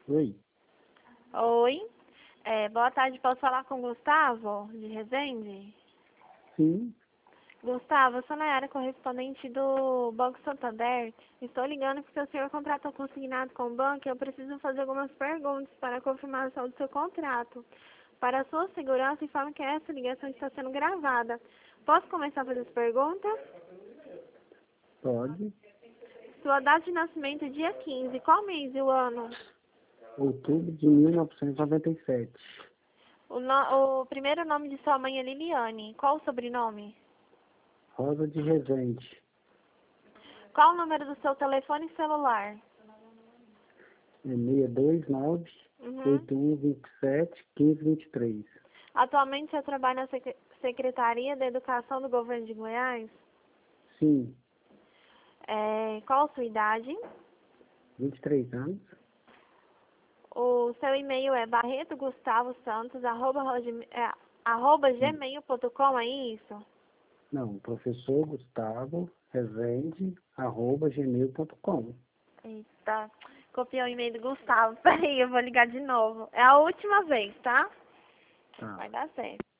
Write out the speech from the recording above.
Oi, Oi, boa tarde, posso falar com o Gustavo, de Resende? sim, Gustavo, eu sou Nayara, correspondente do Banco Santander. Estou ligando porque o senhor contratou consignado com o banco e eu preciso fazer algumas perguntas para a confirmação do seu contrato. Para a sua segurança, informo que essa ligação está sendo gravada. Posso começar a fazer as perguntas? pode. Sua data de nascimento é dia 15, qual mês e o ano? Outubro de 1997. O primeiro nome de sua mãe é Liliane. Qual o sobrenome? Rosa de Resende. Qual o número do seu telefone celular? É 629 Uhum. 8127 1523. Atualmente você trabalha na Secretaria da Educação do Governo de Goiás? Sim, Qual a sua idade? 23 anos. O seu e-mail é barretogustavosantos@gmail.com, é isso? Não, professor Gustavo Resende, @gmail.com. Eita, copiei o e-mail do Gustavo. Peraí, eu vou ligar de novo. É a última vez, tá? Tá. Vai dar certo.